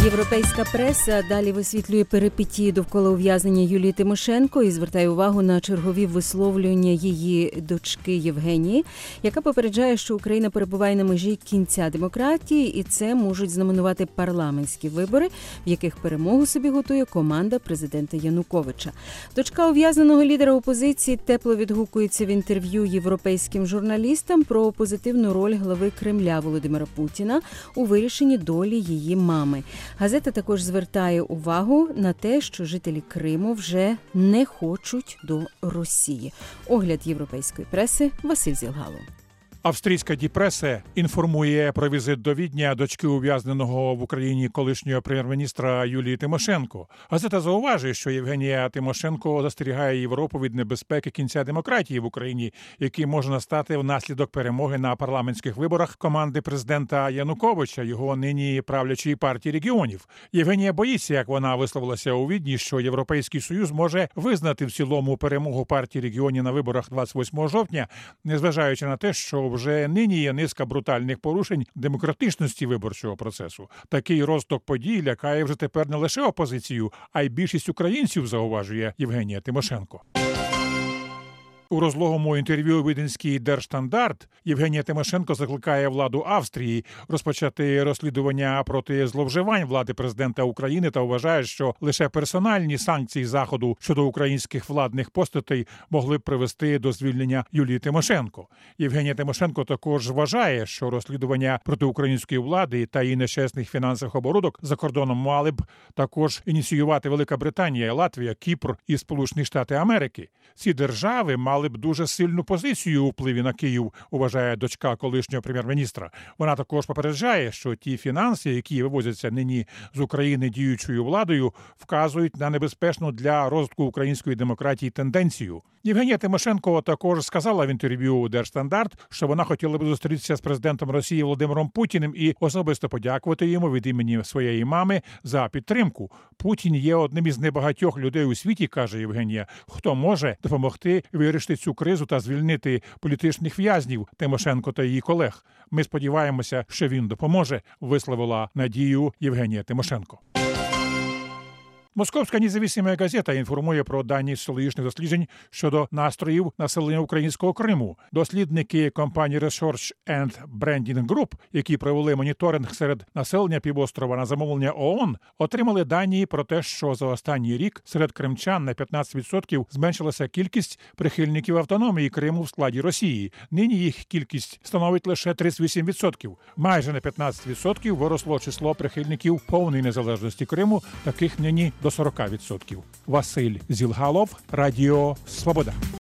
Європейська преса далі висвітлює перипетії довкола ув'язнення Юлії Тимошенко і звертає увагу на чергові висловлювання її дочки Євгенії, яка попереджає, що Україна перебуває на межі кінця демократії, і це можуть знаменувати парламентські вибори, в яких перемогу собі готує команда президента Януковича. Дочка ув'язненого лідера опозиції тепло відгукується в інтерв'ю європейським журналістам про позитивну роль глави Кремля Володимира Путіна у вирішенні долі її мами. Газета також звертає увагу на те, що жителі Криму вже не хочуть до Росії. Огляд європейської преси Василь Зілгало. Австрійська Die Presse інформує про візит до Відня дочки ув'язненого в Україні колишнього прем'єр-міністра Юлії Тимошенко. Газета зауважує, що Євгенія Тимошенко застерігає Європу від небезпеки кінця демократії в Україні, який може настати внаслідок перемоги на парламентських виборах команди президента Януковича, його нині правлячої партії регіонів. Євгенія боїться, як вона висловилася у Відні, що Європейський Союз може визнати в цілому перемогу партії регіонів на виборах 28 жовтня, незважаючи на те, що вже нині є низка брутальних порушень демократичності виборчого процесу. Такий розвиток подій лякає вже тепер не лише опозицію, а й більшість українців, зауважує Євгенія Тимошенко. У розлогому інтерв'ю віденський Der Standard Євгенія Тимошенко закликає владу Австрії розпочати розслідування проти зловживань влади президента України та вважає, що лише персональні санкції Заходу щодо українських владних постатей могли б привести до звільнення Юлії Тимошенко. Євгенія Тимошенко також вважає, що розслідування проти української влади та її нечесних фінансових оборудок за кордоном мали б також ініціювати Велика Британія, Латвія, Кіпр і Сполучені Штати Америки. Ці держави мали б дуже сильну позицію у впливі на Київ, вважає дочка колишнього прем'єр-міністра. Вона також попереджає, що ті фінанси, які вивозяться нині з України діючою владою, вказують на небезпечну для розвитку української демократії тенденцію. Євгенія Тимошенко також сказала в інтерв'ю Der Standard, що вона хотіла б зустрітися з президентом Росії Володимиром Путіним і особисто подякувати йому від імені своєї мами за підтримку. Путін є одним із небагатьох людей у світі, каже Євгенія, хто може допомогти вирішити цю кризу та звільнити політичних в'язнів Тимошенко та її колег. Ми сподіваємося, що він допоможе, висловила надію Євгенія Тимошенко. Московська незалежна газета інформує про дані соціологічних досліджень щодо настроїв населення українського Криму. Дослідники компанії Research and Branding Group, які провели моніторинг серед населення півострова на замовлення ООН, отримали дані про те, що за останній рік серед кримчан на 15% зменшилася кількість прихильників автономії Криму в складі Росії. Нині їх кількість становить лише 38%. Майже на 15% виросло число прихильників повної незалежності Криму, таких нині до 40%. Василь Зілгалов, Радіо Свобода.